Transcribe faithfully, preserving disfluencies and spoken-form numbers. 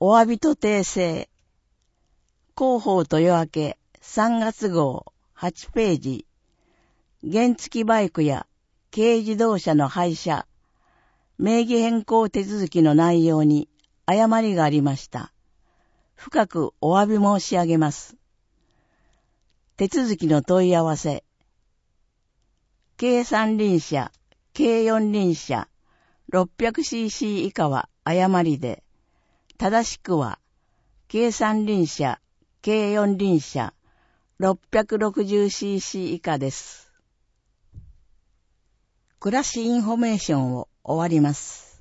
お詫びと訂正。広報と夜明けさんがつ号はちページ。原付バイクや軽自動車の廃車、名義変更手続きの内容に誤りがありました。深くお詫び申し上げます。手続きの問い合わせ。軽三輪車、軽四輪車、ろっぴゃくシーシー 以下は誤りで、正しくは、軽三輪車、軽四輪車、ろっぴゃくろくじゅうシーシー 以下です。暮らしインフォメーションを終わります。